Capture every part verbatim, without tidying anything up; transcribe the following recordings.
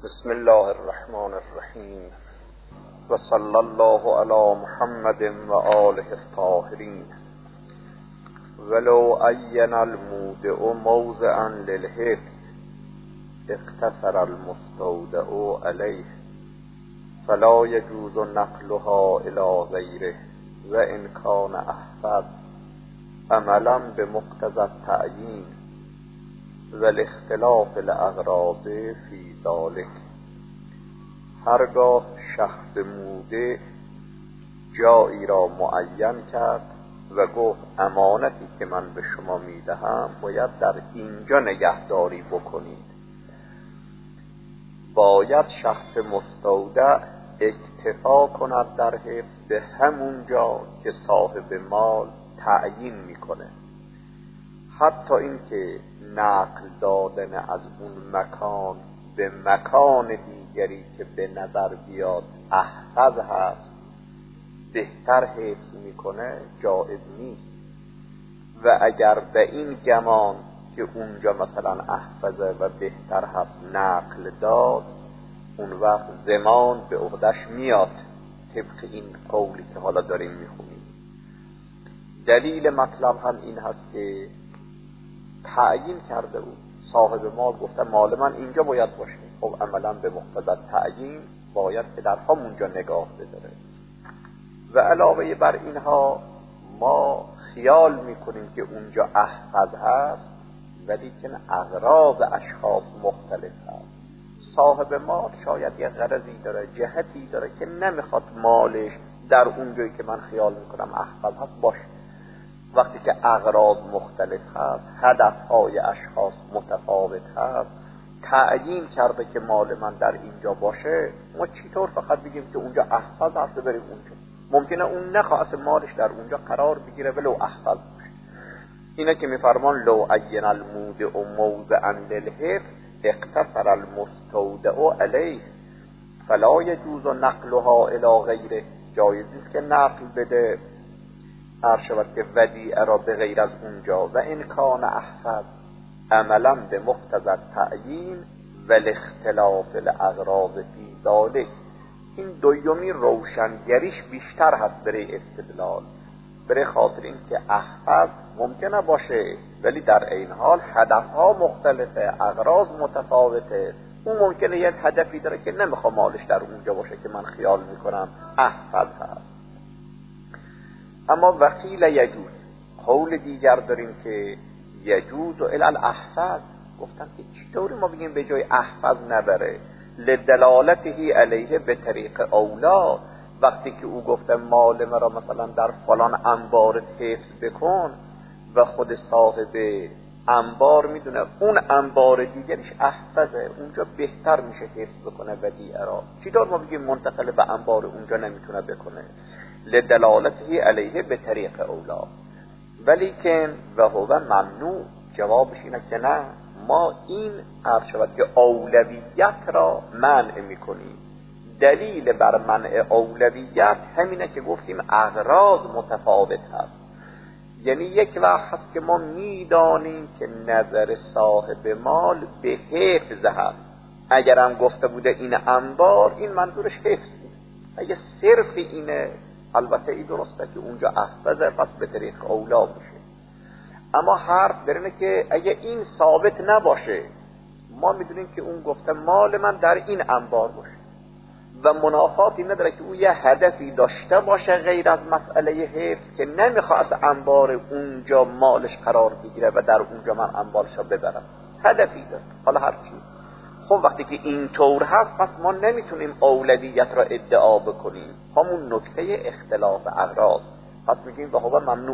بسم الله الرحمن الرحیم و صلی الله علی محمد و آله الطاهرین. ولو عین المودع موضعا للحفظ اقتصر المستودع علیه فلا یجوز نقلها الی غیره و ان کان احفظ عملا بمقتضی التعیین و الاختلاف الاغراض فی ذلک. هرگاه شخص مودع جایی را معین کرد و گفت امانتی که من به شما میدهم باید در اینجا نگهداری بکنید، باید شخص مستودع اکتفا کند در حفظ به همون جا که صاحب مال تعیین میکنه، حتی اینکه نقل دادن از اون مکان به مکان دیگری که به نظر بیاد احفظ هست بهتر حفظ میکنه جایز نیست. و اگر به این گمان که اونجا مثلا احفظه و بهتر هست نقل داد، اون وقت زمان به عهدش میاد طبق این قولی که حالا داریم میخونیم. دلیل مطلب هم این هست که تعیین کرده بود، صاحب مال گفته مال من اینجا باید باشه، خب عملا به مقتضی تعیین باید که در همونجا نگاه بداره. و علاوه بر اینها ما خیال میکنیم که اونجا احفظ هست ولی که اغراض اشخاص مختلف هست. صاحب مال شاید یه غرضی داره، جهتی داره که نمیخواد مالش در اونجایی که من خیال میکنم احفظ هست باشه. وقتی که اغراض مختلف هست، هدفهای اشخاص متفاوت هست، تعیین کرده که مال من در اینجا باشه، ما چطور فقط بگیم که اونجا احفظ هست و بریم اونجا؟ ممکنه اون نخواه مالش در اونجا قرار بگیره ولو احفظ باشه. اینه که میفرمان لو عین المودع موضعا للحفظ اقتصر المستودع علیه فلا یجوز نقلها الی غیره. جایز نیست که نقل بده هر شود که ودیعه را به غیر از اونجا و ان کان احفظ عملا به مقتضی التعیین و الاختلاف الاغراض فی ذلک. این دومی روشنگریش بیشتر هست برای استدلال، برای خاطر این که احفظ ممکنه باشه ولی در این حال هدفها مختلفه، اغراض متفاوته. اون ممکنه یه هدفی داره که نمیخوام مالش در اونجا باشه که من خیال میکنم احفظ هست. اما وقیل یجوز، قول دیگر داریم که یجوز و الی الاحفظ. گفتن که چطوری ما بگیم به جای احفظ نبره؟ لدلالته علیه به طریق اولا. وقتی که او گفته مال مرا مثلا در فلان انبار حفظ بکن و خود صاحب انبار میدونه اون انبار دیگرش احفظه، اونجا بهتر میشه حفظ بکنه ودیعه را، چطور ما بگیم منتقل به انبار اونجا نمیتونه بکنه؟ لدلالته علیه به طریق اولا. ولی که و هو ممنوع، جوابش اینه که نه، ما این عرض شود که اولویت را منع میکنیم. دلیل بر منع اولویت همینه که گفتیم اغراض متفاوت هست. یعنی یک وقت هست که ما میدانیم که نظر صاحب مال به حفظ هست، اگرم گفته بوده این انبار این منظورش حفظ بود. اگه صرف اینه البته این درسته که اونجا احفظه، پس به طریق اولا میشه. اما حرف در اینه که اگه این ثابت نباشه، ما میدونیم که اون گفته مال من در این انبار باشه و منافاتی نداره که او یه هدفی داشته باشه غیر از مسئله حفظ که نمیخواد انبار اونجا مالش قرار بگیره و در اونجا من انبارش رو ببرم، هدفی داره. حالا هر چی. خب وقتی که این طور هست پس ما نمیتونیم اولویت را ادعا بکنیم، همون نکته اختلاف اغراض. پس میگیم و هو ممنوع.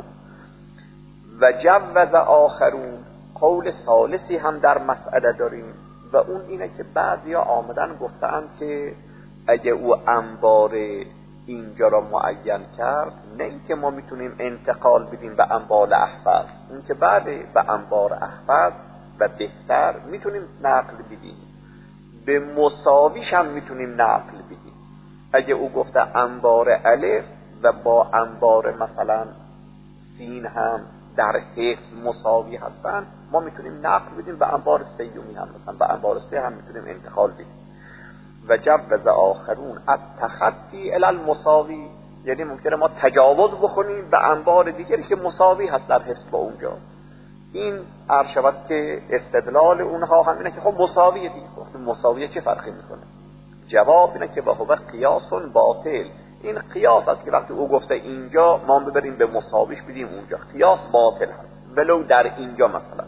و جوز آخرون، قول ثالثی هم در مسئله داریم و اون اینه که بعضیا آمدن گفتن که اگه او انبار اینجا را معین کرد، نه اینکه ما میتونیم انتقال بدیم به انبار احفظ، اون که بعد به انبار احفظ و بهتر میتونیم نقل بدیم، به مساویش هم میتونیم نقل بدیم. اگه او گفته انبار الف و با انبار مثلا سین هم در حفظ مساوی هستن، ما میتونیم نقل بدیم به انبار سیومی هم، مثلا به انبار سه هم میتونیم انتقال بدیم. و جوز آخرون از تخطی الی المساوی، یعنی ممکنه ما تجاوز بکنیم به انبار دیگری که مساوی هست در حفظ با اونجا. این عرض شود که استدلال اونها همینه که خب مساویه دیگه. خب مساویه چه فرقی میکنه؟ جواب اینه که وهو قیاس باطل. این قیاس است که وقتی او گفته اینجا ما ببریم به مساویش بدیم اونجا، قیاس باطل هست ولو در اینجا. مثلا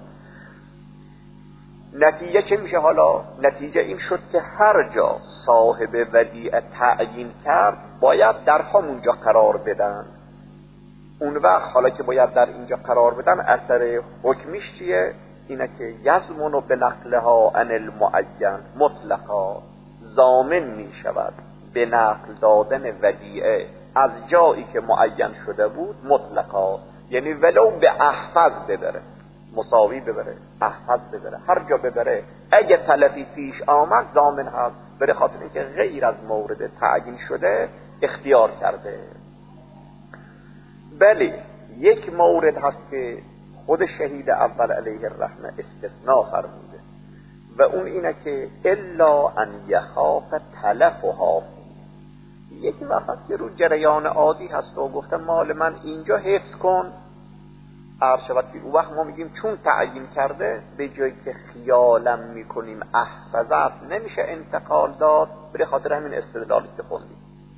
نتیجه چه میشه؟ حالا نتیجه این شد که هر جا صاحب ودیعه تعیین کرد باید در همونجا قرار بدن. اون وقت حالا که باید در اینجا قرار بدن، اثر حکمیش چیه؟ اینه که یضمن بنقلها عن المعین مطلقا، ضامن می شود به نقل دادن ودیعه از جایی که معین شده بود مطلقا، یعنی ولو به احفظ ببره، مساوی ببره، احفظ ببره، هر جا ببره اگه تلفی پیش آمد ضامن هست، به خاطر اینکه غیر از مورد تعیین شده اختیار کرده. بله یک مورد هست که خود شهید اول علیه الرحمه استثناء فرموده و اون اینه که الا ان یخاف تلفها. یک وقت که رو جریان عادی هست و گفته مال من اینجا حفظ کن، عرض شود که اون وقت ما میگیم چون تعیین کرده به جایی که خیالم میکنیم احفظت نمیشه انتقال داد، به خاطر همین استدلالی که خوندیم.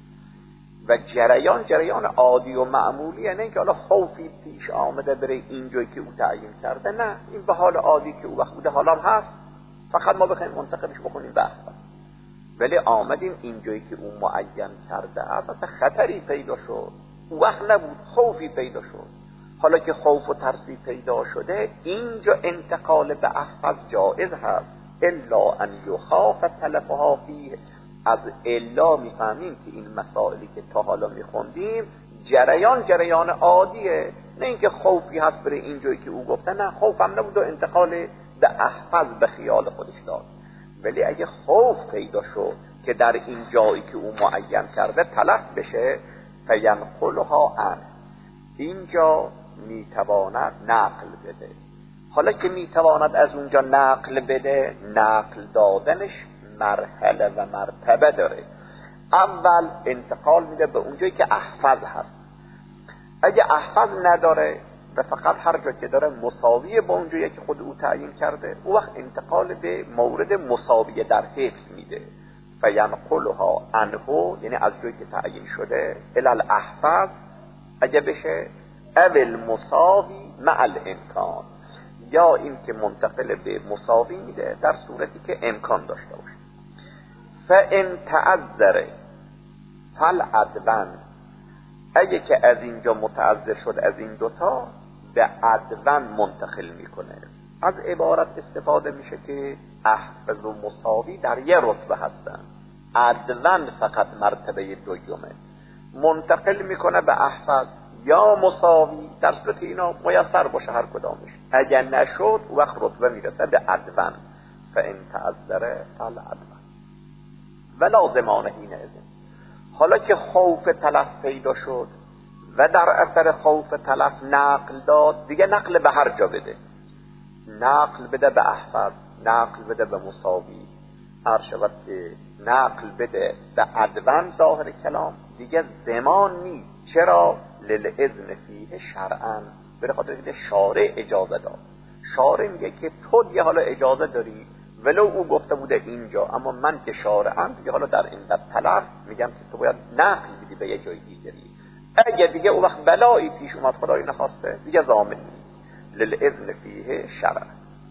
و جریان جریان عادی و معمولیه، نه اینکه حالا خوفی پیش آمده بره اینجایی که او تعیین کرده، نه، این به حال عادی که او وقت بوده حالا هست، فقط ما بخوایم منتقلش بکنیم به احفظ. ولی آمدیم اینجایی که او معین کرده اصلا خطری پیدا شد، او وقت نبود، خوفی پیدا شد. حالا که خوف و ترسی پیدا شده اینجا انتقال به احفظ جائز هست، الا ان یخاف تلفها فیه. از الا میفهمیم که این مسائلی که تا حالا میخوندیم جریان جریان عادیه، نه اینکه خوفی هست بره اینجایی که او گفته، نه، خوفم نبود و انتقال به احفظ به خیال خودش داد. ولی اگه خوف پیدا شد که در این جایی که او معین کرده تلف بشه، فینقلها عن، اینجا میتواند نقل بده. حالا که میتواند از اونجا نقل بده، نقل دادنش مرحله و مرتبه داره. اول انتقال میده به اونجایی که احفظ هست. اگه احفظ نداره و فقط هر جا که داره مساویه با اونجایی که خود او تعیین کرده، او وقت انتقال به مورد مساویه در حفظ میده. فینقلها عنه، یعنی از جایی که تعیین شده، الی الاحفظ اگه بشه، اول مساوی مع الامکان، یا این که منتقل به مساوی میده در صورتی که امکان داشته باشه. فان تعذر فالعدوان، اگه که از اینجا متعذر شد از این دوتا، به عدوان منتقل میکنه. از عبارت استفاده میشه که احفظ و مساوی در یه رتبه هستن، عدوان فقط مرتبه دومه، منتقل میکنه به احفظ یا مساوی در صورت اینا میسر باشه هر کدامش. اگر نشد وقت رتبه میرسه به عدوان. فان تعذر فالعدوان ولا ضمان حینئذ. حالا که خوف تلف پیدا شد و در اثر خوف تلف نقل داد، دیگه نقل به هر جا بده، نقل بده به احفظ، نقل بده به مساوی، هر شود که نقل بده به عدوان ظاهر کلام دیگه ضمان نیست. چرا؟ للاذن فیه شرعا، به خاطر اینکه شارع اجازه داد. شارع میگه که تو دیگه حالا اجازه داری، ولو او گفته بوده اینجا، اما من که شارعم دیگه حالا در این باب طلب میگم که تو باید نقل بدی به یه جای دیگری. اگه دیگه او وقت بلایی پیش اومد خدای نخواسته دیگه ضامن نیست. للاذن فیه شرعا.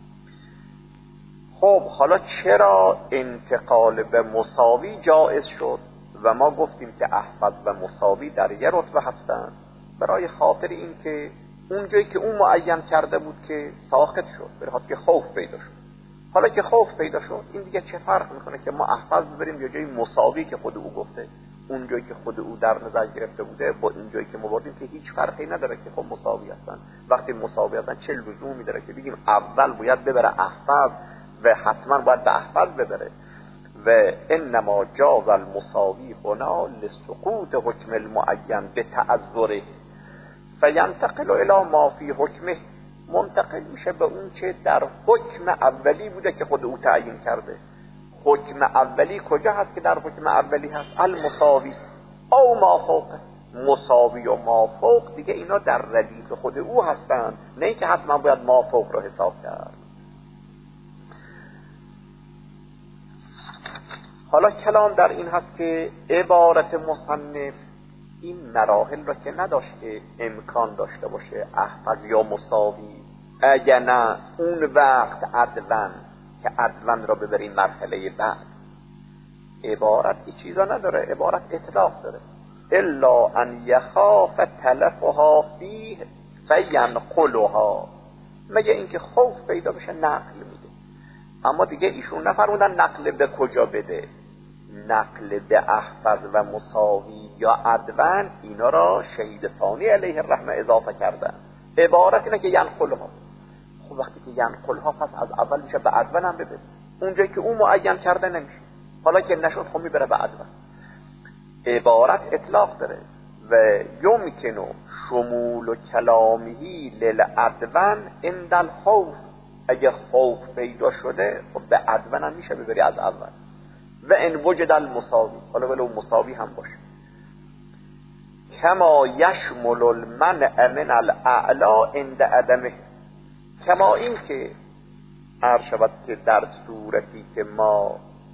خب حالا چرا انتقال به مساوی جایز شد و ما گفتیم که احفظ و مساوی در یه رتبه هستند؟ برای خاطر این که اونجایی که اون معین کرده بود که ساخت شد، برای خاطر که خوف پیدا شد. حالا که خوف پیدا شد این دیگه چه فرق میکنه که ما احفظ ببریم یا جای مساوی که خود او گفته؟ اونجایی که خود او در نظر گرفته بوده با اینجایی که ما بردیم که هیچ فرقی نداره که خب مساوی هستن. وقتی مساوی هستن چه لزومی داره که بگیم اول باید ببره احفظ و حتما باید به احفظ ببره؟ و انما جاز المساوی هنا لسقوط حکم المعین به تعذره فینتقل الی ما فی حکمه، منتقل میشه به اون که در حکم اولی بوده که خود او تعیین کرده. حکم اولی کجا هست که در حکم اولی هست؟ المساوی او ما فوق، مساوی و ما فوق دیگه اینا در ردیف خود او هستند، نه که حتما باید ما فوق رو حساب کرد. حالا کلام در این هست که عبارت مصنف این مراحل را که نداشت که امکان داشته باشه احفظ یا مساوی، اگه نه اون وقت عدون که عدون را ببریم مرحله بعد. عبارت این چیزا نداره، عبارت اطلاق داره. الا ان یخاف تلفها فیه فینقلها، مگه اینکه خوف پیدا بشه نقل میده. اما دیگه ایشون نفرمودن نقل به کجا بده، نقل به احفظ و مساوی یا عدون اینا را شهید ثانی علیه الرحمه اضافه کردن. عبارت اینه که ینقلها. خب وقتی که ینقلها پس از اول میشه به عدون هم ببین، اونجایی که اون معین کرده نمیشه، حالا که نشد خب میبره به عدون. عبارت اطلاق داره و یمکنو شمول و کلامی للعدون عند الخوف، اگه خوف پیدا شده خب به عدون هم میشه ببری از اول. و ان وجد المساوی، حالا ولو مساوی هم باشه، کما یشمل المنع من الاعلا عند عدمه، کما این که عرض شود که در صورتی که ما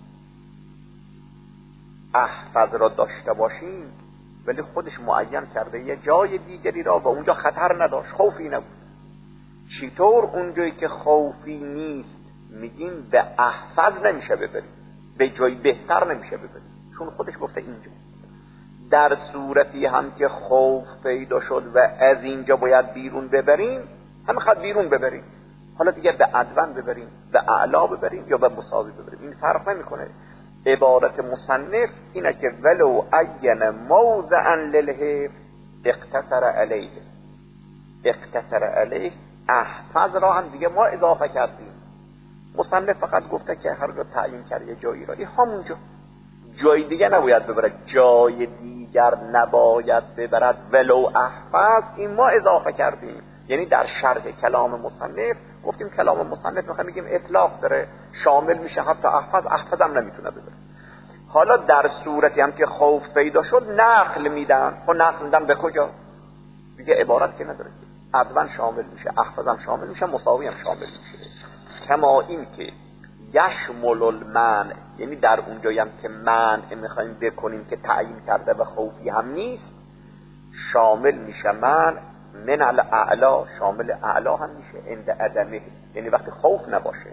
احفظ را داشته باشیم ولی خودش معین کرده یه جای دیگری را و اونجا خطر نداشت، خوفی نبود. چطور اونجایی که خوفی نیست میگیم به احفظ نمیشه ببریم، به جای بهتر نمیشه ببریم، چون خودش گفته اینجا. در صورتی هم که خوف پیدا شد و از اینجا باید بیرون ببریم، هم خواهد بیرون ببریم، حالا دیگه به عدون ببریم، به اعلا ببریم یا به مساوی ببریم، این فرق نمیکنه. عبارت مصنف اینه که ولو عین موضعا للحفظ اقتصر علیه، اقتصر علیه احفظ را هم دیگه ما اضافه کردیم. مصنف فقط گفته که هر جا تعیین کرد یه جایی را، این همونجا، جای دیگه نباید ببرد، جای دیگر نباید ببرد ولو احفظ، این ما اضافه کردیم. یعنی در شرح کلام مصنف گفتیم کلام مصنف میخوایم بگیم اطلاق داره، شامل میشه حتی احفظ، احفظ هم نمیتونه ببره. حالا در صورتی هم که خوف پیدا شد نقل میدن، و نقل میدن به کجا؟ دیگه عبارت که نداره، عدون شامل میشه، احفظ هم شامل میشه، مساوی هم شامل میشه. کما این که یشمل المنع، یعنی در اونجایی هم که منع میخوایم بکنیم که تعیین کرده و خوفی هم نیست، شامل میشه منع من الاعلا، شامل اعلا هم میشه عند عدمه، یعنی وقتی خوف نباشه.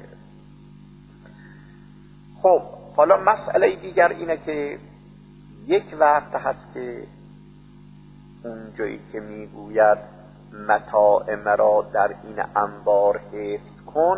خب حالا مسئله دیگر اینه که یک وقت هست که اونجایی که میگوید متاع مرا در این انبار حفظ کن،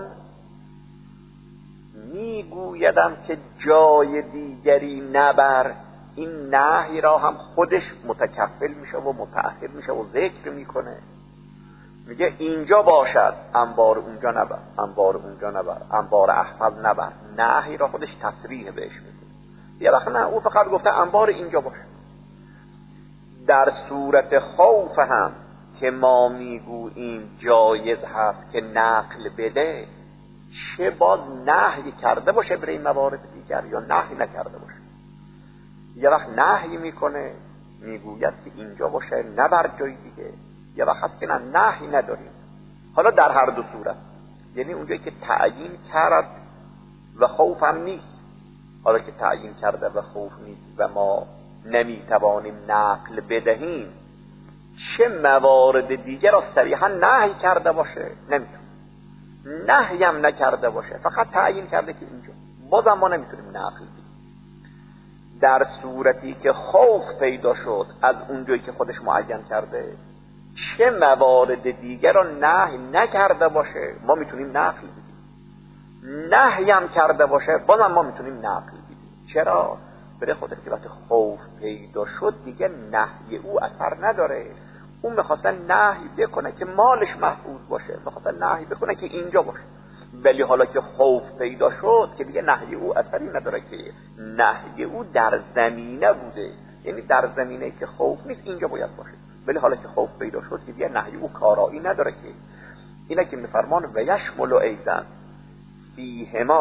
میگویدم که جای دیگری نبر، این نهی را هم خودش متکفل میشه و متأهل میشه و ذکر میکنه، میگه اینجا باشد انبار اونجا نبر، انبار اونجا نبر، انبار احفظ نبر، نهی را خودش تصریح بهش میده. یه وقت نه، او فقط گفته انبار اینجا باشه. در صورت خوف هم که ما میگوییم جایز هست که نقل بده، چه باز نهی کرده باشه برای موارد دیگر یا نهی نکرده باشه. یه وقت نهی میکنه میگوید که اینجا باشه نبر جای دیگه، یه وقت هست که نه نهی نداریم. حالا در هر دو صورت، یعنی اونجایی که تعیین کرد و خوف هم نیست، حالا که تعیین کرده و خوف نیست و ما نمیتوانیم نقل بدهیم، چه موارد دیگر را صریحا نهی کرده باشه نمیتونیم، نهی هم نکرده باشه فقط تعیین کرده که اینجا، بازم ما نمیتونیم نقل بدیم. در صورتی که خوف پیدا شد از اونجایی که خودش معین کرده، چه موارد دیگر را نهی نکرده باشه ما میتونیم نقل بدیم، نهی هم کرده باشه بازم ما میتونیم نقل بدیم. چرا؟ برای خودش که وقتی خوف پیدا شد دیگه نهی او اثر نداره، اون میخواستن نهی بکنه که مالش محفوظ باشه، میخواستن نهی بکنه که اینجا باشه، ولی حالا که خوف پیدا شد که دیگه نهی او اثری نداره، که نهی او در زمینه بوده، یعنی در زمینه که خوف نیست اینجا باید باشه، ولی حالا که خوف پیدا شد که دیگه نهی او کارایی نداره. که اینه که میفرمان و یشمل ایضا فیهما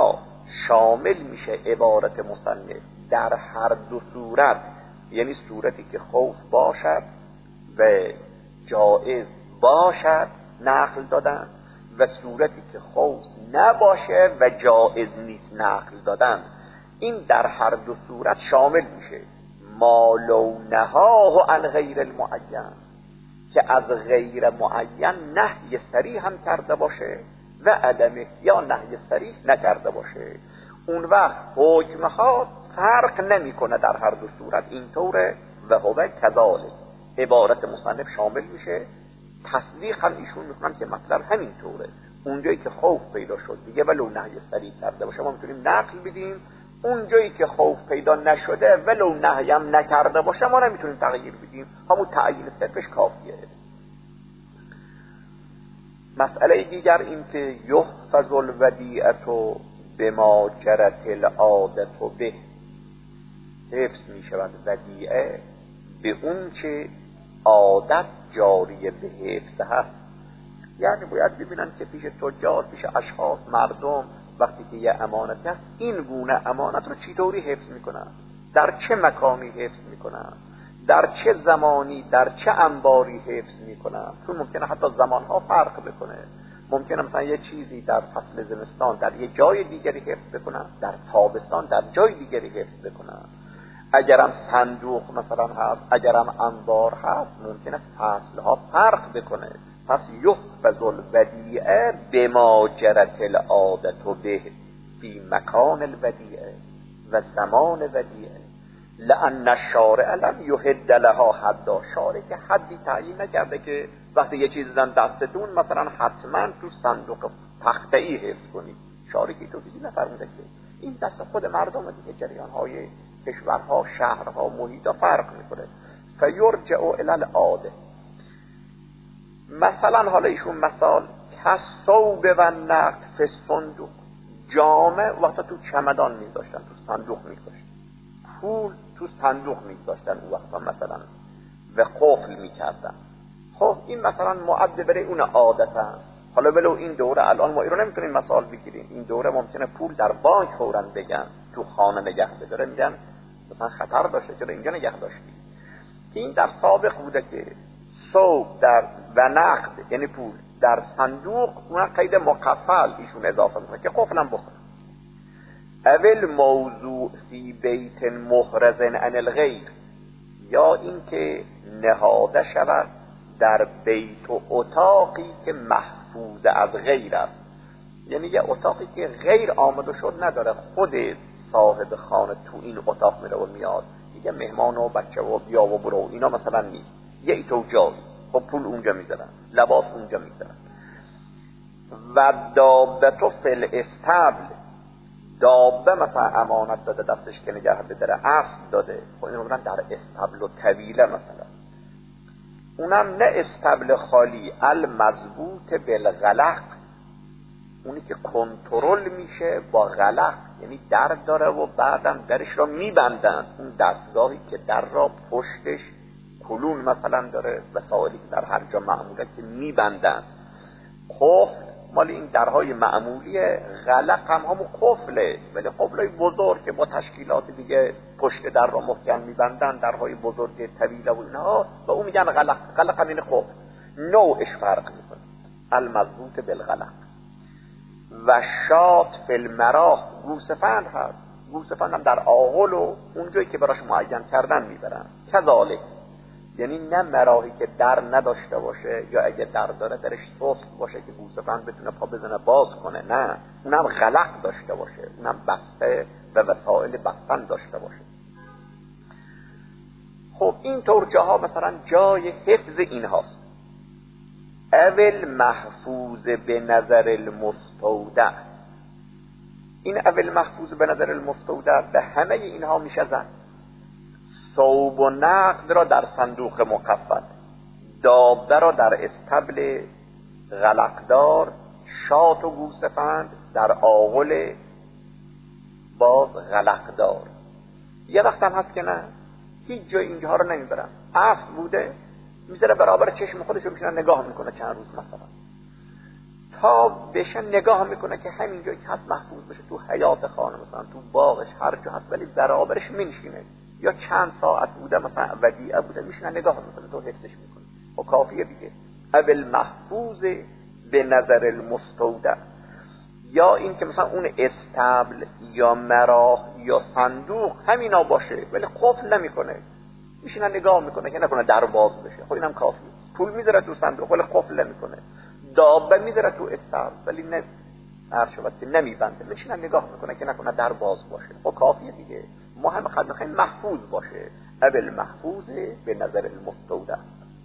شامل میشه عبارت مصنف در هر دو صورت، یعنی صورتی که خوف باشد و جایز باشد نقل دادن و صورتی که خوف نباشه و جایز نیست نقل دادن. این در هر دو صورت شامل میشه ما لو نهاه عن غیر المعین، که از غیر معین نهی صریح هم کرده باشه و عدمه یا نهی صریح نکرده باشه. اون وقت حکمها فرق نمیکنه در هر دو صورت اینطوره و هو کذالک. عبارت مصنف شامل میشه، تصدیق هم ایشون میکنن که مطلب همینطوره. اونجایی که خوف پیدا شد دیگه ولو نهی صریح کرده باشه ما میتونیم نقل بدیم، اونجایی که خوف پیدا نشده ولو نهی هم نکرده باشه ما نمیتونیم تغییر بدیم، همون تعیین صرفش کافیه. مسئله دیگر این که یحفظ الودیعة بما جرت العادة به، حفظ می شود ودیعه به اون چه عادت جاری به حفظ هست. یعنی باید ببینن که پیش تجار، پیش اشخاص، مردم وقتی که یه امانتی هست این گونه امانت رو چطوری حفظ میکنن، در چه مکانی حفظ میکنن، در چه زمانی، در چه انباری حفظ میکنن. چون ممکنه حتی زمانها فرق بکنه، ممکنه مثلا یه چیزی در فصل زمستان در یه جای دیگری حفظ بکنن، در تابستان در جای دیگری حفظ بکنن. اگرم صندوق مثلا هست، اگرم انبار هست، ممکنه فصلها فرق بکنه. پس یحفظ الودیعه بما جرت العادة به فی مکان الودیعه و زمان ودیعه، لأن الشارع لم یحد لها حدا. شارع که حدی تعیین نکرده که وقتی یه چیز دادن دستتون مثلا حتما تو صندوق تخته‌ای حفظ کنید. شارع که تو چیزی نفرموده که این دست خود مردم دیگه، جریان‌های کشورها، شهرها، محیطها فرق میکنه. فیرجع الی العاده. مثلا حالا ایشون مثال کثوب و نقد فی صندوق، جامه وقتا تو چمدان میذاشتن، تو صندوق میذاشتن، پول تو صندوق میذاشتن اون وقتا مثلا و قفل میکردن. خب این مثلا معد برای اون عادت هست. حالا ولو این دوره الان ما ایران نمیتونیم مثال بگیریم، این دوره ممکنه پول در بانک فوراً بگن تو خانه نگه بداره، میگن مثلا خطر داشته چرا اینجا نگه داشتی. این در سابق بوده که ثوب در و نقد یعنی پول در صندوق، اون قید مقفل ایشون اضافه میکنه که قفلم بخوره. اول موضوع فی بیت محرز عن الغیر، یا اینکه نهاده شود در بیت و اتاقی که محفوظ از غیر است، یعنی یه اتاقی که غیر آمده شد نداره، خود صاحب خانه تو این اتاق میره و میاد، دیگه مهمان و بچه و بیا و برو اینا مثلا نیست، یه ایتو جایی، خب پول اونجا میذارن، لباس اونجا میذارن. و دابتو فل استبل، دابه مثلا امانت داده دستش که نگه بداره، اسب داده، خب این رو در استبل و طویله مثلا، اونم نه استبل خالی، المضبوط بالغلق، اونی که کنترل میشه با غلق، یعنی در داره و بعدم درش را میبندن، اون دستگاهی که در را پشتش کلون مثلا داره، وسایلی که در هر جا معموله که میبندن. قفل مال این درهای معمولی، غلق هم همون قفله، ولی قفلای بزرگ که با تشکیلات دیگه پشت در را محکم میبندن، درهای بزرگ طویله و اینها، و اون میگن غلق. غلق هم این قفل، نوعش فرق میکنه، المضبوط بالغلق. و شات فی المراح، گوسفند هست، گوسفند هم در آغل و اونجایی که براش معین کردن میبرن. کذالک، یعنی نه مراحی که در نداشته باشه، یا اگه در داره درش سست باشه که گوسفند بتونه پا بزنه باز کنه، نه، اونم غلق داشته باشه، اونم بسته و وسایل بستن داشته باشه. خب این طور جاها مثلا جای حفظ این هاست. اول محفوظ به نظر المستودع، این اول محفوظ به نظر المستودع به همه اینها میشه زن. ثوب و نقد را در صندوق مقفل، دابه را در استبل غلقدار، شات و گوسفند در آغل باز غلقدار. یه وقت هم هست که نه، هیچ جای اینجا رو نمیبرن، اسب بوده میذاره برابر چشم خودش رو میشنه نگاه میکنه چند روز مثلا، تا بشه نگاه میکنه که همین جایی که هست محفوظ بشه، تو حیات خانه مثلا تو باغش هر جا هست، ولی برابرش منشینه، یا چند ساعت بوده مثلا ودیعه بوده میشینه نگاه میکنه تو حفظش میکنه و کافیه دیگه. اول محفوظ به نظر المستودع، یا این که مثلا اون استبل یا مراه یا صندوق همینا باشه ولی قفل نمیکنه، میشینه نگاه میکنه که نکنه در باز بشه، خب اینم کافیه. پول میذاره تو صندوق ولی قفل نمیکنه، دابه میذاره تو استبل ولی نه ارشبت که نمیبنده، میشینه نگاه میکنه که نکنه در باز باشه، خب کافیه دیگه. ما هم خد میخوایم محفوظ باشه، اول محفوظ به نظر المستودع.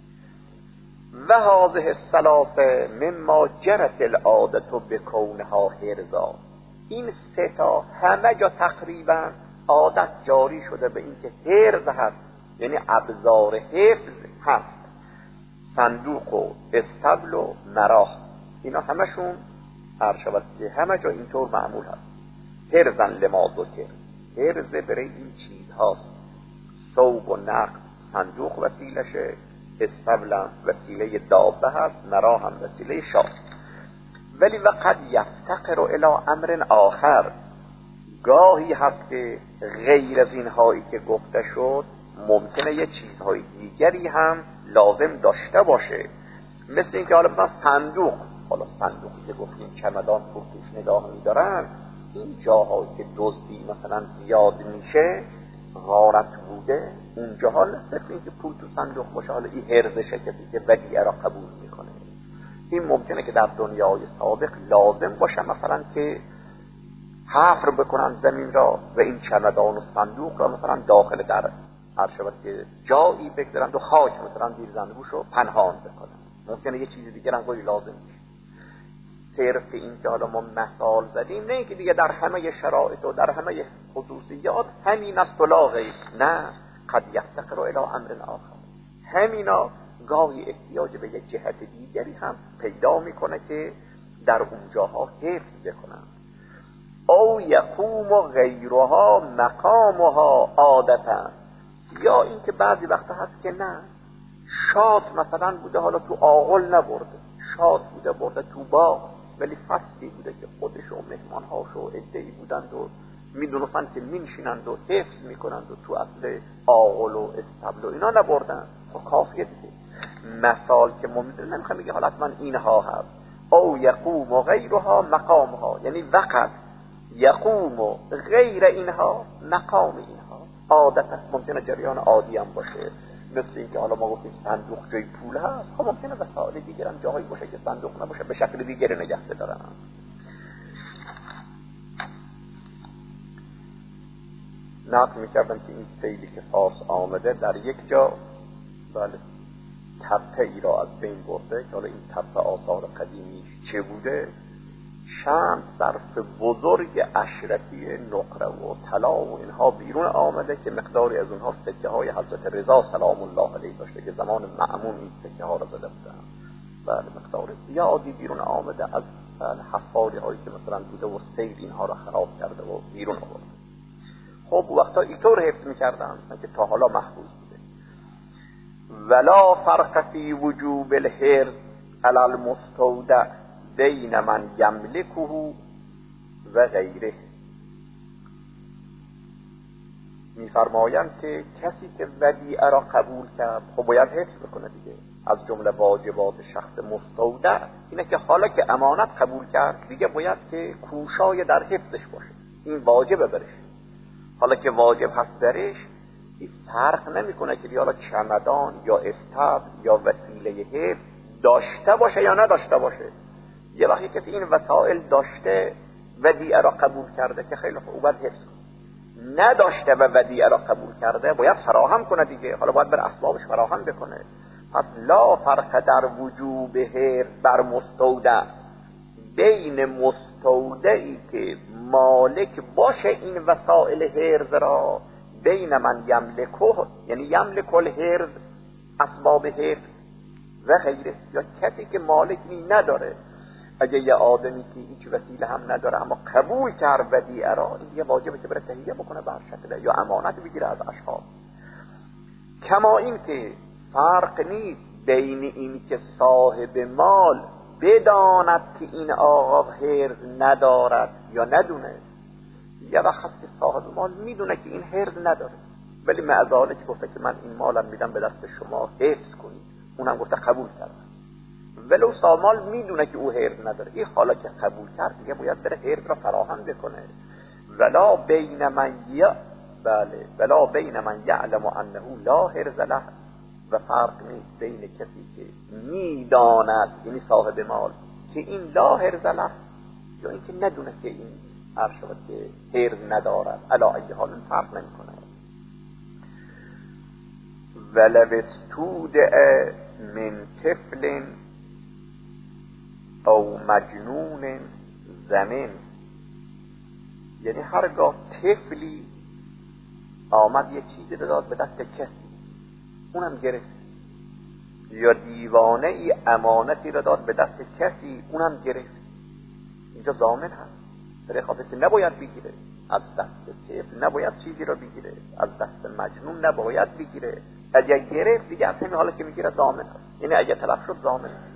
و هذه الثلاثه مما جرت العادت بکونها حرزا، این سه تا همه جا تقریبا عادت جاری شده به این که حرز هست، یعنی ابزار حفظ هست، صندوق و استبل و مراه، اینا همشون ارشبت که همه جا اینطور معمول هست. حرزن لما ذکر، حرز برای این چیز هاست، ثوب و نقد صندوق وسیلشه، استبل وسیله دابه هست، مراه هم وسیله شاه. ولی وقد یفتقر الی امر آخر، گاهی هست که غیر از اینهایی که گفته شد ممکنه یه چیزهای دیگری هم لازم داشته باشه، مثل اینکه حالا مثلا صندوق، حالا صندوقی که گفتیم چمدان پول توش نگاه می‌دارن، این جاهایی که دزدی مثلا زیاد میشه غارت بوده، اون جاها نصف اینکه پول تو صندوق باشه، حالا این حرزشه کسی که ودیعه را قبول میکنه. این ممکنه که در دنیای سابق لازم باشه مثلا که حفر بکنن زمین را و این چمدان و صندوق را مثلا داخل در عرشبت که جایی بگذارند و خاک مثلا دیر زنبوش رو پنهان بکنن، ممکنه یه چیز دیگر هم گاهی لازم میشه. صرف این که حالا ما مثال زدیم نه که دیگه در همه شرایط و در همه خصوصیات همین است و لا غیر، نه، قد یفتقر الی امر آخر، همینا گاهی احتیاج به یک جهت دیگری هم پیدا میکنه که در اونجاها حفظ بکنن. او یقوم غیرها مقامها عادتا، یا اینکه بعضی وقتا هست که نه، شاد مثلا بوده حالا تو آغل نبرده، شاد بوده برده تو باغ، ولی فصلی بوده که خودش و مهمانهاش و عده‌ای بودند و میدونستن که مینشینند و حفظ میکنند و تو اصل آغل و استبل و اینا نبردن، خب کافیه دیگه. مثال که ما میدونیم نمیخوام بگه حالت من اینها هست، او یقوم و غیرها مقامها، یعنی وقت یقوم و غیر اینها مقام اینها، عادتا ممکنه جریان عادی هم باشه، مثل این که حالا ما گفتیم صندوق جای پول هست، خب ممکنه وسایل دیگر هم جاهایی باشه که صندوق نباشه، به شکل دیگری نگه بدارن. نقل میکردم که این سیلی که فارس آمده در یک جا بله تپه ای را از بین برده، که حالا این تپه آثار قدیمیش چه بوده، چند ظرف بزرگ اشرفی نقره و طلا و اینها بیرون آمده که مقداری از اونها سکه های حضرت رضا سلام الله علیه داشته که زمان مأمون این سکه ها را زده بودن. بله مقدار زیادی بیرون آمده از حفاری هایی که مثلا بوده و سیل اینها را خراب کرده و بیرون آورده. خب وقتا اینطور حفظ میکردن که تا حالا محفوظ بوده. ولا فرق فی وجوب الحرز علی المستودع بین من یملکه و غیره. میفرمایند که کسی که ودیعه را قبول کرد خب باید حفظ بکنه دیگه. از جمله واجبات شخص مستودع اینه که حالا که امانت قبول کرد دیگه باید که کوشای در حفظش باشه، این واجبه برش. حالا که واجب هست برش، این فرق نمیکنه که حالا چمدان یا استبل یا وسیله حفظ داشته باشه یا نداشته باشه. یه وقتی که این وسایل داشته ودیعه را قبول کرده که خیلی خوب باید حفظ کنه، نداشته و ودیعه را قبول کرده باید فراهم کنه دیگه، حالا باید بر اسبابش فراهم بکنه. پس لا فرق در وجوب حرز بر مستودع، بین مستودعی که مالک باشه این وسایل حرز را، بین من یملکه یعنی یملک الحرز اسباب حفظ و غیره، یا کسی که مالکی نداره. اگه یه آدمی که هیچ وسیله هم نداره اما قبول کرد ودیعه را، این یه واجبه که بره تهیه بکنه بر شکل یا امانت بگیره از اشخاص. کما این که فرق نیست بین این که صاحب مال بداند که این آقا حرز ندارد یا ندونه. یه وقت هست که صاحب مال میدونه که این حرز نداره، ولی معذاله که گفته که من این مالم میدم به دست شما حفظ کنید، اونم گفته قبول کرد، ولو صاحب مال میدونه که او حرز نداره. این حالا که قبول کرد دیگه باید بره حرز را فراهم بکنه. ولا بین من ی بله ولا بین من یعلم انه لا حرز له، و فرق نیست بین کسی که میداند یعنی صاحب مال که این لا حرز له یا اینکه ندونه که این عرض شود که حرز ندارد. علا ای حال فرق نمیکنه. ولو استودع من طفل او مجنون زمین، یعنی هرگاه طفلی آمد یه چیزی رو داد به دست کسی اونم گرفت، یا دیوانه ای امانتی رو داد به دست کسی اونم گرفت، اینجا ضامن هست. در خاطر نباید بگیره از دست طفل، نباید چیزی رو بگیره از دست مجنون، نباید بگیره. اگر گرفت دیگه از همین حالا که میگیره ضامن هست، یعنی اگر تلف شد ضامن هست.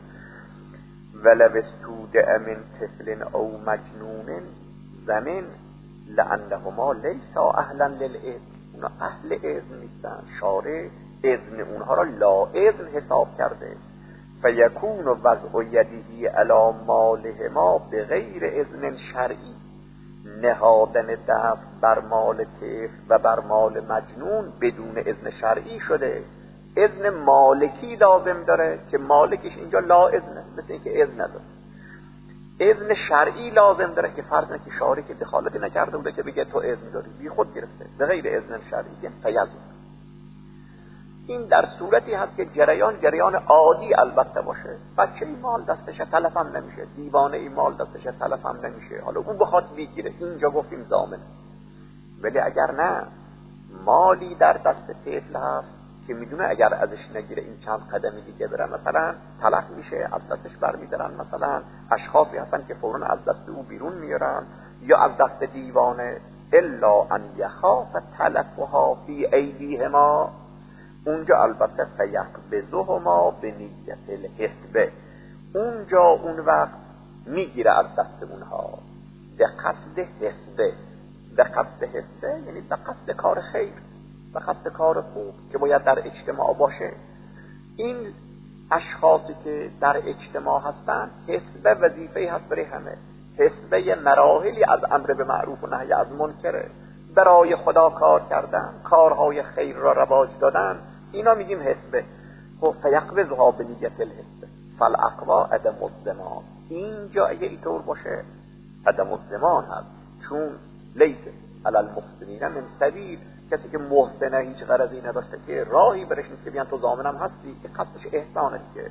ولو استودع من طفل او مجنون زمین لانهما لیسا اهلا للإذن، اونا اهل اذن نیستن، شارع اذن اونها را لا اذن حساب کرده. فیکون وضع یده علی مالهما بغیر اذن شرعی، نهادن دست بر مال طفل و بر مال مجنون بدون اذن شرعی شده. اذن مالکی لازم داره که مالکش اینجا لا اذنه، مثل اینکه اذن نداره. اذن شرعی لازم داره که فرض کنه که شارع که دخالتی نکرده بوده که بگه تو اذن داری، بی خود گرفته به غیر اذن شرعی فیض. این در صورتی هست که جریان جریان عادی البته باشه، بچه ای مال دستش تلف هم نمیشه، دیوانه ای مال دستش تلف هم نمیشه، حالا او بخواد بگیره اینجا گفتیم ضامن. ولی اگر نه مالی در دست طفل هست که میدونه اگر ازش نگیره این چند قدمی دیگه بره مثلا تلف میشه، از دستش برمیدارن، مثلا اشخاصی هستن که فوراً از دست او بیرون میارن یا از دست دیوانه، الا ان یخاف تلفها فی ایدیهما، اونجا البته فیقبضهما به نیت الحسبه، اونجا اون وقت میگیره از دست اونها به قصد حسبه. به قصد حسبه یعنی به قصد کار خیر، به قصد کار خوب که باید در اجتماع باشه. این اشخاصی که در اجتماع هستن حسبه وظیفه هست برای همه، حسبه مراحلی از امر به معروف و نهی از منکره، برای خدا کار کردن، کارهای خیر را رواج دادن، اینا میگیم حسبه. خب فیقبضها به نیت الحسبه فالاقوا عدم الضمان، اینجا اگه اینطور باشه عدم الضمان هست، چون لیسه علی المحسنین من سبیل، کسی که محسنه هیچ غرضی نداشته که راهی برش نیست که بیان تو ضامنم هستی، که قصدش احسانه دیگه.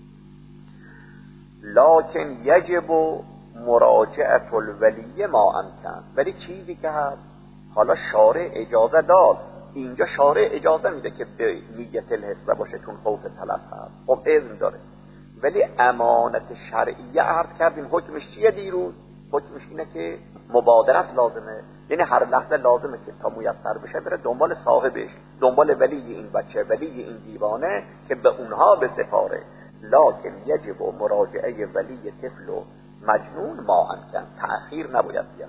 لکن یجب مراجعه الولی ما امکن، ولی چیزی که هست حالا شارع اجازه داد، اینجا شارع اجازه میده که به نیت الحسبه باشه چون خوف تلف هست، خب اذن داره. ولی امانت شرعیه عرض کردیم حکمش چیه دیروز؟ حکمش اینه که مبادرت لازمه، یعنی هر لحظه لازمه که تا میسر بشه بره دنبال صاحبش، دنبال ولی این بچه، ولی این دیوانه که به اونها بسپاره. لکن یجب مراجعه ولی طفل و مجنون ما امکن، تأخیر نباید بیاد.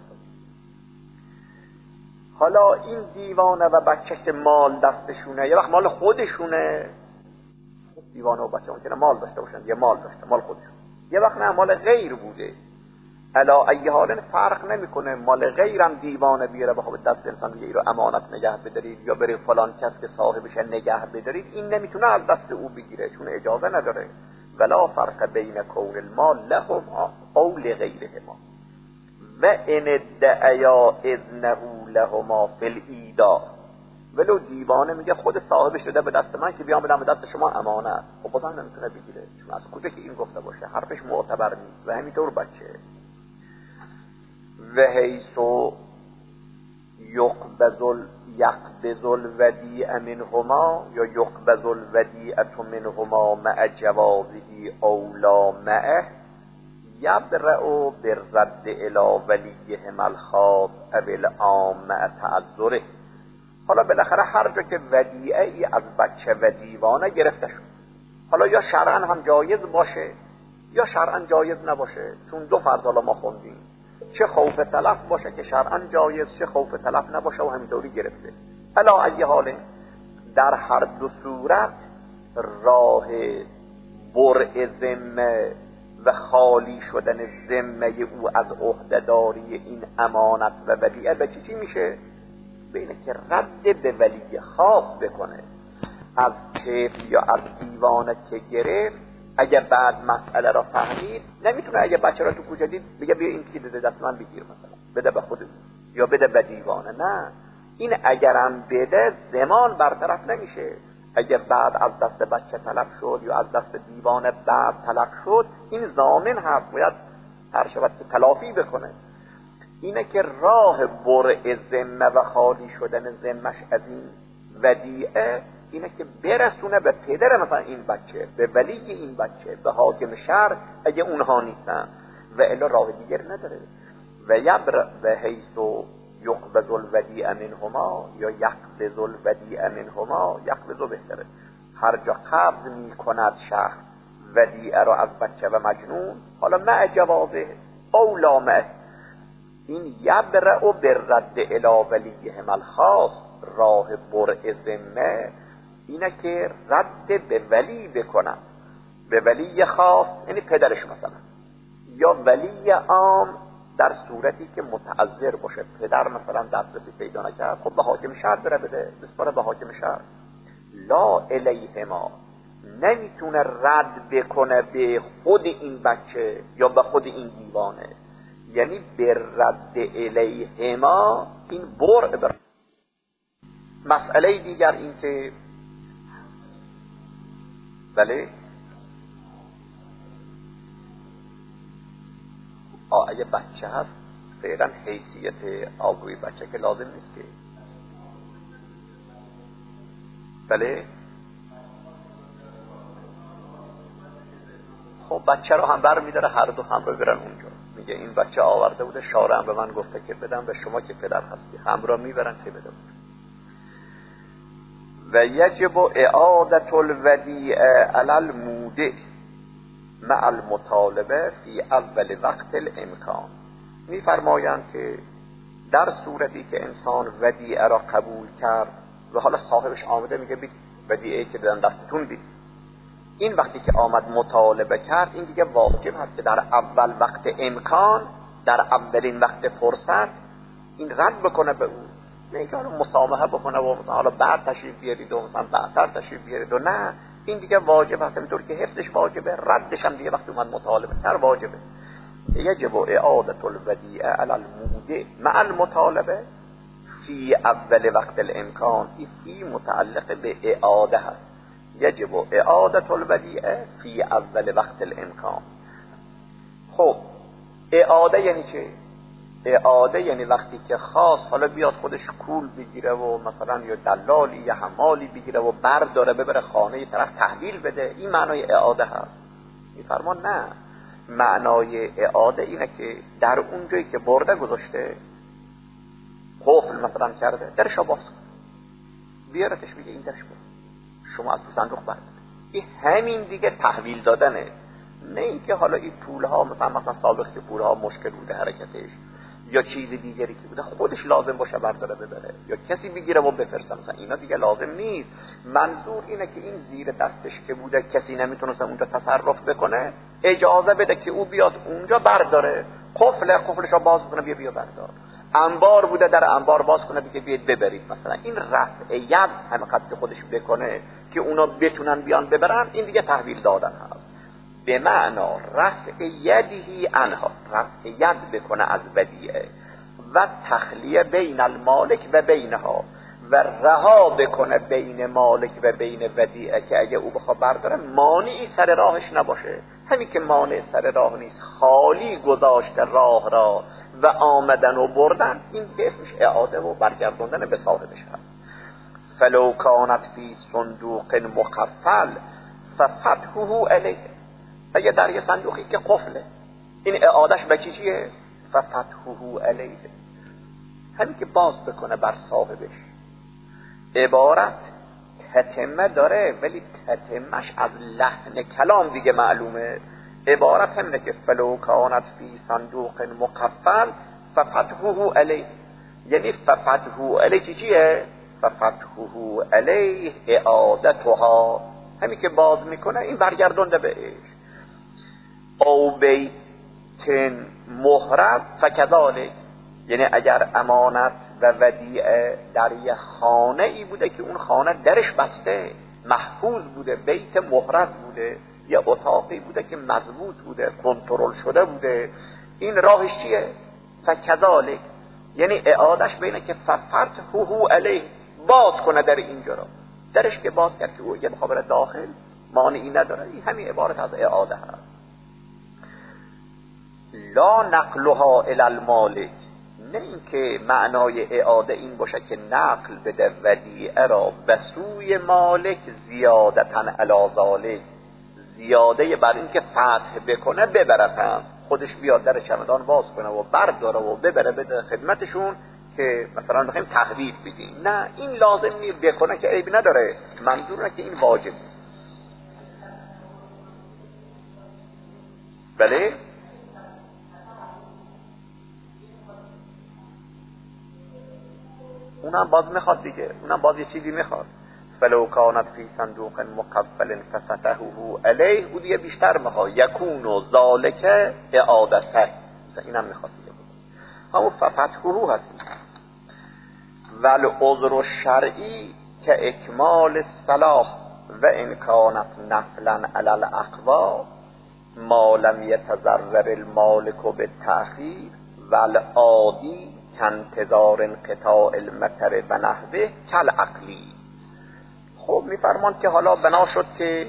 حالا این دیوانه و بچه که مال دستشونه، یه وقت مال خودشونه، دیوانه و بچه ممکنه مال داشته باشن، یه مال داشته مال خودشون، یه وقت نه مال غیر بوده. علا ای حال فرق نمیکنه، مال غیرم دیوانه بیاره بخواد دست انسان بگه رو امانت نگه بدارید یا بری فلان کس که صاحبش نگه بدارید، این نمیتونه از دست او بگیره چون اجازه نداره. ولا فرق بین کون المال لهم او لغیرهما و ان ادعیا اذنه لهما فی الایداع، ولو دیوانه میگه خود صاحبش داده به دست من که بیام بدم به دست شما امانت، خب بازم نمیتونه بگیره چون از کجا که این گفته باشه حرفش معتبر نیست. و همینطور بچه و حیث یقبض یقبض الودیع منهما یا یقبض الودیعة منهما مع جوازه او لا معه یبرأ بالرد الى ولیهم الخاص او العام مع تعذره. حالا بالاخره هر جا که ودیعه ای از بچه و دیوانه گرفته شد، حالا یا شرعا هم جایز باشه یا شرعا جایز نباشه، چون دو فرض حالا ما خوندیم، چه خوف تلف باشه که شرعا جایز، چه خوف تلف نباشه و همینطوری گرفته. الا ای حال در هر دو صورت راه برء ذمه و خالی شدن ذمه او از عهده‌داری این امانت و ودیعه به چی چی میشه؟ به اینه که رد به ولی خاص بکنه از کیف یا از دیوانه که گرفت. اگه بعد مسئله را فهمید نمیتونه اگه بچه را تو کوچه دید بگه بیا این که داده دست من بگیر مثلا بده به خود یا بده به دیوانه. نه، این اگرم بده زمان برطرف نمیشه. اگه بعد از دست بچه طلب شد یا از دست دیوانه بعد طلب شد، این ضامن هست، باید هر شود که تلافی بکنه. اینه که راه برء ذمه و خالی شدن ذمش از این ودیعه اینه که برسونه به پدر مثلا این بچه، به ولی این بچه، به حاکم شهر اگه اونها نیستن، و الا راه دیگر نداره. و یبر به حیث یقبض الودیع منهما یا یقبض الودیع منهما، یقبض بهتره، هر جا قبض می کند شخص ودیعه را از بچه و مجنون، حالا مع جوازه او لامه، این یبرع و برد الی ولیهم الخاص، راه برء ذمه اینه که رد به ولی بکنن، به ولی خاص یعنی پدرش مثلا، یا ولی عام در صورتی که متعذر باشه، پدر مثلا دسترسی پیدا نکرد، خب به حاکم شهر بره بده، بسپاره به حاکم شهر. لا الیهما، نمیتونه رد بکنه به خود این بچه یا به خود این دیوانه، یعنی به رد الیهما این برء بر. مسئله دیگر این که بله آه اگه بچه هست فعلا حیثیت آبروی بچه که لازم نیست که بله خب بچه رو هم بر میداره، هر دو هم رو برن اونجا، میگه این بچه آورده بوده، شارع هم به من گفته که بدم، به شما که پدر هستی هم را میبرن که بده. و یجب اعادت الودیع علی المودع مع المطالبه فی اول وقت الامکان. میفرمایند که در صورتی که انسان ودیعه را قبول کرد و حالا صاحبش آمده میگه بید ودیعه که دادن دستتون بید، این وقتی که آمد مطالبه کرد این دیگه واجب هست که در اول وقت امکان، در اولین وقت فرصت این رد بکنه به اون، نه که مسامحه بکنه و مثلا حالا بعد تشریف بیارید و مثلا بعدتر تشریف بیارید و نه، این دیگه واجب هست، اینطور که حفظش واجبه، ردش هم دیگه وقتی اومد مطالبه تر واجبه. یجب اعادت الودیع علی المودع مع المطالبه فی اول وقت الامکان، این فی متعلق به اعاده هست، یجب اعادت الودیع فی اول وقت الامکان. خب اعاده یعنی چه؟ اعاده یعنی وقتی که خاص حالا بیاد خودش کول بگیره و مثلا یا دلالی یا حمالی بگیره و برداره ببره خانه ی طرف تحویل بده، این معنای اعاده هست. میفرمان نه، معنای اعاده اینه که در اون جایی که برده گذاشته قفل مثلا کرده درش باز کن، بیارتش میگه این درش باز، شما از تو صندوق برد، این همین دیگه تحویل دادنه، نه اینکه حالا این پولها مثلا مثلا سابق که پولها مشکل بوده حرکتش یا چیز دیگری که بوده خودش لازم باشه برداره ببره یا کسی بگیره و بفرسته، مثلا اینا دیگه لازم نیست. منظور اینه که این زیر دستش که بوده کسی نمیتونست اونجا تصرف بکنه، اجازه بده که او بیاد اونجا برداره، قفل قفلش رو باز کنه، بیا بیا بردار. انبار بوده در انبار باز کنه بگه بیاید ببرید، مثلا این رفع ید همقدر که خودش بکنه که اونا بتونن بیان ببرن، این دیگه تحویل دادن هست، به معنا رفع یدی عنها، رفع ید بکنه از ودیعه و تخلیه بین المالک و بینها، و رها بکنه بین مالک و بین ودیعه که اگه او بخواه برداره مانعی سر راهش نباشه. همین که مانع سر راه نیست، خالی گذاشته راه را و آمدن و بردن، این به اسمش اعاده و برگردوندن به صاحبش هست. فلو کانت فی صندوق مقفل ففتحه علیه، اگه در یه صندوقی که قفله، این اعادش به چی چیه؟ ففتحه علیه، همین که باز بکنه بر صاحبش. عبارت تتمه داره ولی تتمش از لحن کلام دیگه معلومه، عبارت همینه که فلو کانت فی صندوق مقفل ففتحه علیه، یعنی ففتحه علیه چی چیه؟ ففتحه علیه اعادتها، همین که باز میکنه این برگردونده بهش. او بیتن محرم فکذالک، یعنی اگر امانت و ودیعه در یه خانه ای بوده که اون خانه درش بسته محفوظ بوده، بیت محرز بوده، یه اتاقی بوده که مضبوط بوده، کنترل شده بوده، این راهش چیه؟ فکذالک، یعنی اعادش بینه که ففتحه علیه، باز کنه در اینجا را، درش که باز کرد که او یه بخواه داخل مانعی نداره. این همین عبارت از اعاده هست. لا نقلها الی المالک، نه اینکه معنای اعاده این باشه که نقل بده ودیعه را به سوی مالک زیادتن علی ذالک، زیاده بر این که فتح بکنه ببره، خودش بیاد در چمدان باز کنه و برداره و ببره بده خدمتشون که مثلا بخوایم تحویل بدیم. نه، این لازم نیست بکنه که عیب نداره، منظور که این واجب نیست. بله اونم باز میخواد دیگه، اونم باز یه چیزی میخواد. فلو کانت فی صندوق مقفل ففتحه علیه، او دیگه بیشتر میخواد یکون و ذالک اعادته، اینم میخواد دیگه همون ففتحه هست. والعذر الشرعی که اکمال الصلاح و ان کانت نفلا علی الاقوا ما لم یتضرر المالک بالتأخیر والعادی کانتظار انقطاع المطر و نحوه کالعقلی. خب میفرمان که حالا بنا شد که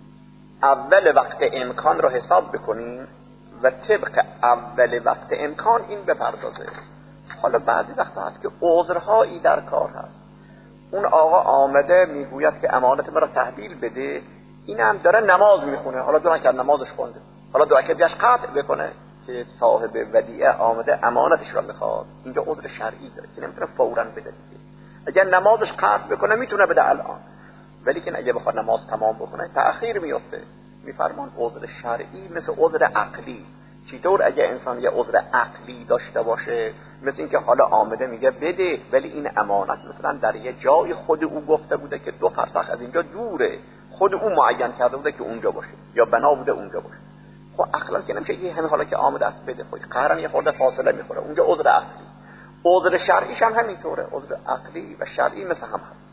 اول وقت امکان رو حساب بکنیم و طبق اول وقت امکان این بپردازه. حالا بعضی وقت هست که عذرهایی در کار هست، اون آقا آمده میگوید که امانت مرا تحویل بده، این هم داره نماز میخونه، حالا دو رکعت نمازش خونده، حالا دو رکعت دیگه قطع بکنه که صاحب ودیعه آمده امانتش را میخواد، اینجا عذر شرعی داره که نمیتونه فوراً بده دیگه. اگر نمازش قطع بکنه میتونه بده الان، ولی که اگه بخواد نماز تمام بکنه تأخیر میفته. میفرمان عذر شرعی مثل عذر عقلی. چطور؟ اگه انسان یه عذر عقلی داشته باشه، مثل اینکه حالا آمده میگه بده، ولی این امانت مثلا در یه جای خود او گفته بوده که دو فرسخ از اینجا دوره، خود او معین کرده بوده که اونجا باشه یا بنا بوده اونجا باشه. خب عقلا که نمیشه یه همین حالا که آمده است بده، خود قرن یه خورده فاصله میخوره، اونجا عذر عقلی. عذر شرعیش هم همینطوره، عذر عقلی و شرعی مثل هم هست.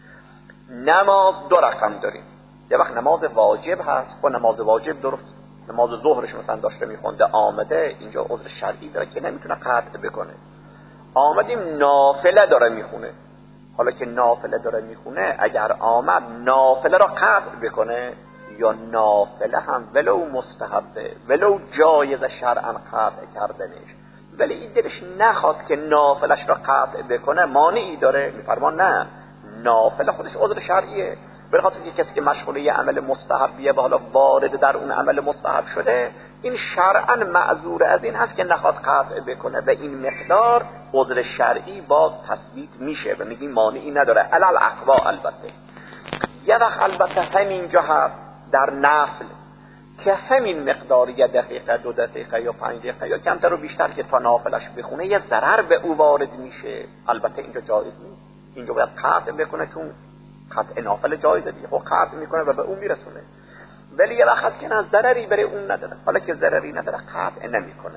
نماز دو رقم داریم، یه وقت نماز واجب هست، خب نماز واجب درست، نماز ظهرش مثلا داشته میخونده آمده، اینجا عذر شرعی داره که نمیتونه قطع بکنه. آمدیم نافله داره میخونه، حالا که نافله داره میخونه اگر آمد نافله را قطع بکنه یا نافله هم ولو مستحبه ولو جایز شرعا قطع کردنش، ولی این دلش نخواد که نافلش را قطع بکنه، مانعی داره؟ میفرمان نه، نافله خودش عذر شرعیه. به خاطر اینکه کسی که مشغول یه عمل مستحبیه و حالا وارد در اون عمل مستحب شده، این شرعا معذور از این هست که نخواد قطع بکنه و این مقدار عذر شرعی باز تثبیت میشه و میگیم مانعی نداره علل اقوا. البته یه وقت البته همینجا هست در نفل که همین مقدار یه دقیقه دو دقیقه یا پنج دقیقه یا کمتر و بیشتر که تا نافلش بخونه یه ضرر به او وارد میشه، البته اینجا جایز نیست، اینجا باید قطع بکنه چون قطع نافل جایزه دیگه، خب قطع میکنه و به اون میرسونه. ولی یه وقت که نه ضرری برای اون نداره، حالا که ضرری نداره قطع نمیکنه.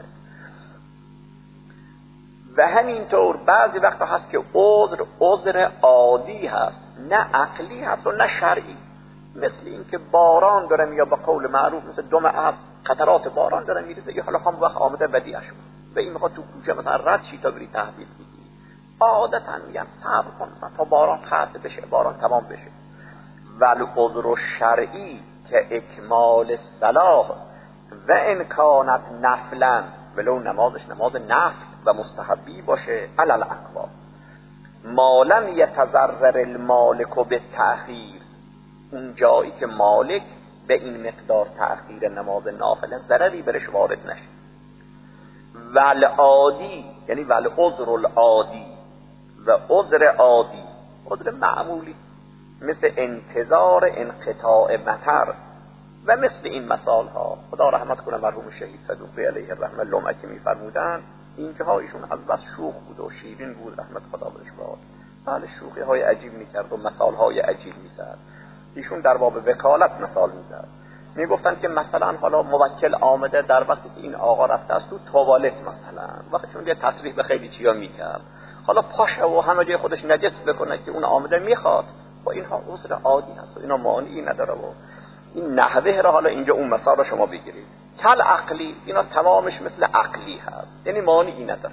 و همینطور بعضی وقتا هست که عذر عذر عادی هست، نه عقلی هست و نه شرعی، مثل این که باران داره یا به قول معروف مثل دم ابر قطرات باران داره میریزه، یا حالا هم وقت آمده ودیعش و این میخواد تو کوچه مثلا رد شی تا بری تحویل بدی، عادتا میگن صبر کن تا باران قطع بشه، باران تمام بشه. ول عذر شرعی که اکمال صلاح و ان کانت نفلا، ولو نمازش نماز نفل و مستحبی باشه، علل اقوا ما لم یتضرر المالک بالتأخیر، اون جایی که مالک به این مقدار تأخیر نماز نافله ضرری برش وارد نشه. ول عادی یعنی ول عذر العادی و عذر عادی، عذر معمولی مثل انتظار انقطاع مطر و مثل این مثال ها خدا رحمت کنه مرحوم شهید صدوقی علیه الرحمه لمعی میفرمودن اینجاها ایشون از بس شوخ بود و شیرین بود رحمت خدا بهش باد. بله شوخی های عجیب میکرد و مثال های عجیب میزد. ایشون در باب وکالت مثال میزد، میگفتن که مثلا حالا موکل آمده در وقتی که این آقا رفته است تو توالت مثلا، وقتی چون یه تصریح به خیلی چیا میکرد، حالا پاشه و همه جای خودش نجس بکنه که اون آمده میخواد، با اینها عذر عادی هست و اینا مانعی نداره. و این نحوه را حالا اینجا اون مثال را شما بگیرید. کل عقلی، اینا تمامش مثل عقلی هست، یعنی مانعی نداره.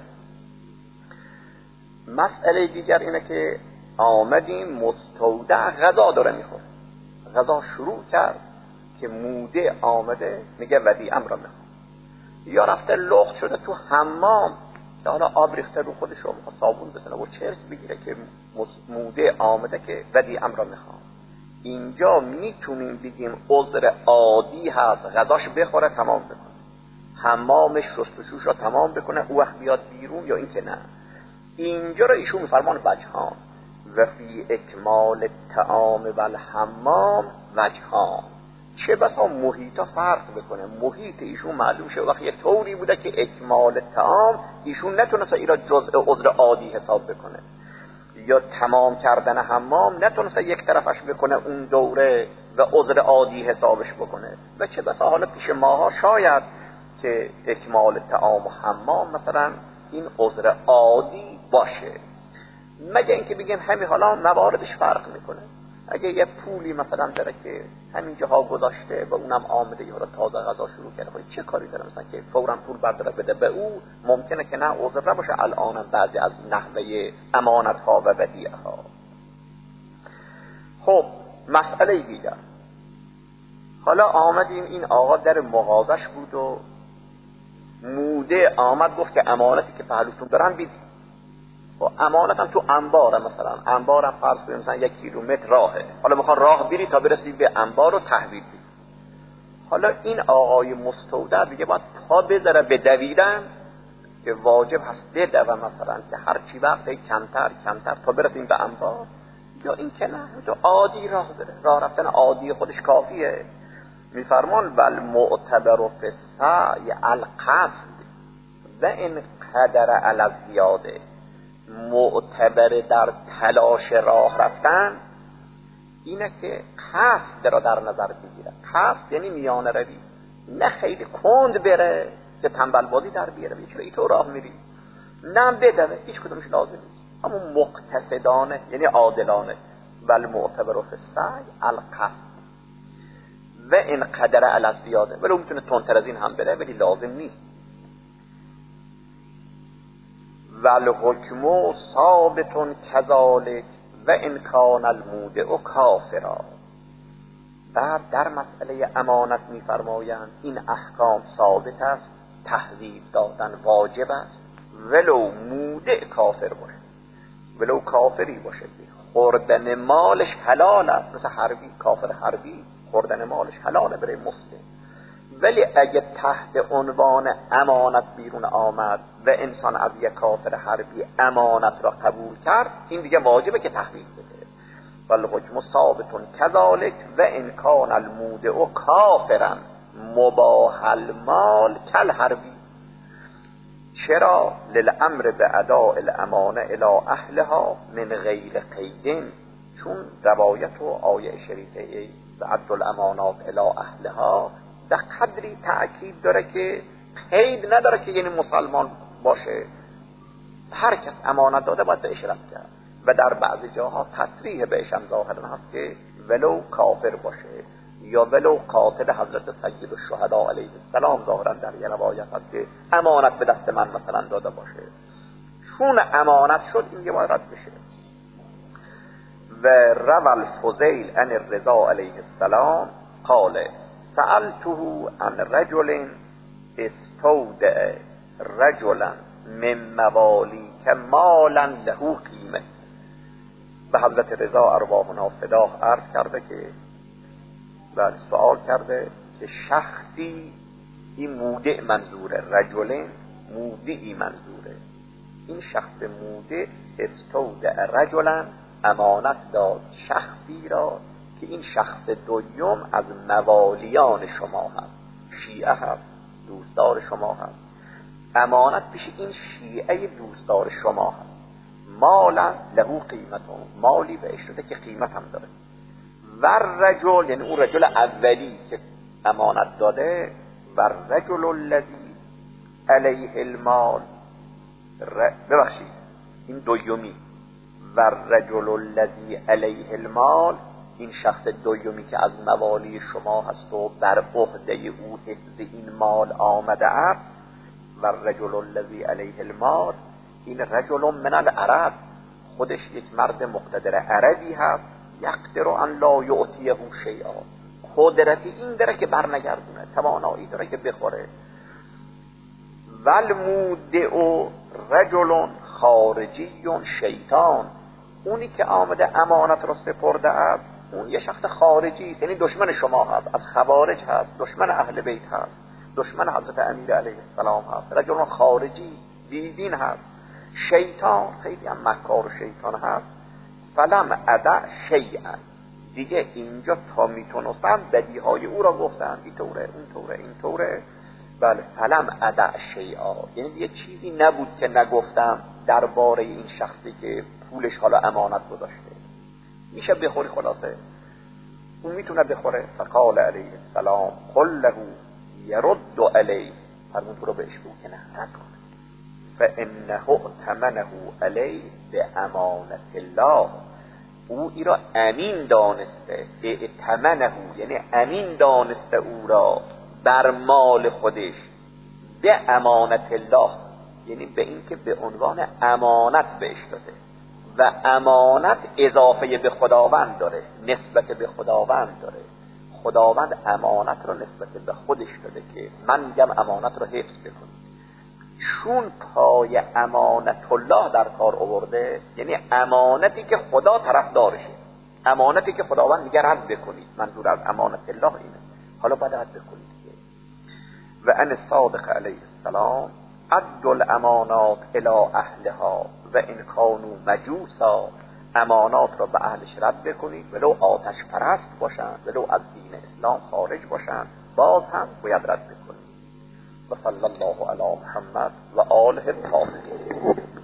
مسئله دیگر اینه که آمدیم مستودع غذا داره میخوره، غذا شروع کرد که موده آمده میگه ودیعم را میخوام، یا رفته لخت شده تو حمام که حالا آب ریخته رو خودش رو میخواد صابون بزنه و چرک بگیره که موده آمده که ودیعم را میخوام. اینجا میتونیم بگیم عذر عادی هست، غذاش بخوره تمام بکنه، حمامش شستشوش را تمام بکنه او وقت بیاد بیرون، یا این که نه. اینجا را ایشون میفرمان وجهان و فی اکمال الطعام و الحمام وجهان. چه بسا محیطا فرق بکنه، محیط ایشون معلوم شه وقتی یه طوری بوده که اکمال الطعام ایشون نتونست ایرا جزء عذر عادی حساب بکنه، یا تمام کردن حمام نتونست یک طرفش بکنه اون دوره و عذر عادی حسابش بکنه. و چه بسا حالا پیش ماها شاید که اکمال الطعام و حمام مثلا این عذر عادی باشه، مگه اینکه بگیم همین حالا مواردش فرق میکنه. اگه یه پولی مثلا داره که همین جاها گذاشته و اونم آمده یا تازه غذا شروع کرده، خب چه کاری داره مثلا که فوراً پول برداره بده به او؟ ممکنه که نه عذر نباشه الان بعضی از نحوه امانت ها و ودیعه ها. خب مسئله دیگر، حالا آمدیم این آقا در مغازش بود و موده آمد گفت که امانتی که پهلوتون دارم بیدید. و امانتم تو انباره، مثلا انبارم فرض کنیم مثلا یک کیلومتر راهه، حالا میخوان راه بری تا برسی به انبار و تحویل بدی. حالا این آقای مستودع دیگه باید پا بذاره به دویدن که واجب هست بده و مثلا که هر چی وقت کمتر کمتر تا برسیم به انبار، یا این که نه تو عادی راه بره، راه رفتن عادی خودش کافیه. میفرمان ول معتبر فی السعی القصد و ان قدر علی الزیاده. معتبر در تلاش راه رفتن اینه که قصد را در نظر بگیره. قصد یعنی میانه روی، نه خیلی کند بره که تنبل بازی در بیاره، چرا ای تو راه میری، نه بدوه، هیچ کدومش لازم نیست، اما مقتصدانه یعنی عادلانه. بل معتبر فی السعی القصد و این قدر علی الزیاده، ولی میتونه تندتر از این هم بره ولی لازم نیست. والحکم ثابت کذالک و ان کان المودع کافرا. بعد در مسئله امانت میفرمایند این احکام ثابت است، تحویل دادن واجب است، ولو مودع کافر باشه، ولو کافری باشه. خوردن مالش حلال است، مثل حربی، کافر حربی خوردن مالش حلاله برای مسلم. ولی اگه تحت عنوان امانت بیرون آمد و انسان از یک کافر حربی امانت را قبول کرد، این دیگه واجبه که تحویل بده. والحکم ثابت کذالک و ان کان المودع کافرا مباح المال کالحربی. چرا؟ للامر باداء الامانه الی اهلها من غیر قید، چون روایت و آیه شریفه بعد الامانات الی اهلها در قدری تأکید داره که قید نداره که یعنی مسلمان باشه، هر کس امانت داده باید بهش رفت کرد. و در بعضی جاها تصریح بهش هم ظاهرا هست که ولو کافر باشه یا ولو قاتل حضرت سید الشهدا علیه السلام، ظاهرا در یه روایت هست که امانت به دست من مثلا داده باشه، چون امانت شد این یه باید رد بشه. و روى الفضیل عن الرضا علیه السلام قال سألته عن رجل استودع رجلا من موالی که مالا له قیمه. به حضرت رضا ارواحنا فداه عرض کرده که و سوال کرده که شخصی، این مودع منظوره، رجلین مودعی منظوره، این شخص مودع استودع رجلا امانت داد شخصی را که که این شخص دوم از موالیان شما هست، شیعه هست، دوستدار شما هست. امانت پیش این شیعه دوستدار شما هست. مالا له قیمتون، مالی بهش شده که قیمت هم داره. و رجل، یعنی اون رجل اولی که امانت داده، و رجل الذی علیه المال، ببخشید این دومی، و رجل الذی علیه المال، این شخص دومی که از موالی شما هست و بر عهده او حفظ این مال آمده است. و رجل الذی علیه المال، این رجل من العرب، خودش یک مرد مقتدر عربی هست. یقدر ان لا یعطیه شیئا، قدرتی این داره که برنگردونه، توانایی داره که بخوره. والمودع رجل خارجی شیطان، اونی که آمده امانت را سپرده است اون یه شخص خارجی است، یعنی دشمن شما هست، از خوارج هست، دشمن اهل بیت هست، دشمن حضرت امیر علیه السلام هست، رجل خارجی بیدین هست، شیطان، خیلی هم مکار و شیطان هست. فلم ادع شیئا، دیگه اینجا تا میتونستن بدیهای او را گفتن، این طوره این طوره این طوره. بله، فلم ادع شیئا، یعنی دیگه چیزی نبود که نگفتم درباره این شخصی که پولش حالا امانت گذاشته. میشه بخوری، خلاصه اون میتونه بخوره. فقال علیه السلام قل له یرد علیه، فرمون تو رو بهش بگو که نه، رد کنه. فانه ائتمنه علیه بامانت الله، او ای را امین دانسته، ائتمنه یعنی امین دانسته او را بر مال خودش، به امانت الله یعنی به این که به عنوان امانت بهش داده. و امانت اضافه به خداوند داره، نسبت به خداوند داره. خداوند امانت رو نسبت به خودش داده که من میگم امانت رو حفظ بکنید. چون پای امانت الله در کار آورده، یعنی امانتی که خدا طرفدارشه، امانتی که خداوند میگه رد بکنید، منظور از امانت الله اینه، حالا باید رد بکنید. و ان صادق علیه السلام عد الامانات الی اهلها و ان کانوا مجوسا، امانات را به اهلش رد بکنید، ولو آتش پرست باشند، ولو از دین اسلام خارج باشند، باز هم باید رد بکنید. و صلی الله علی محمد و آله الطاهرین.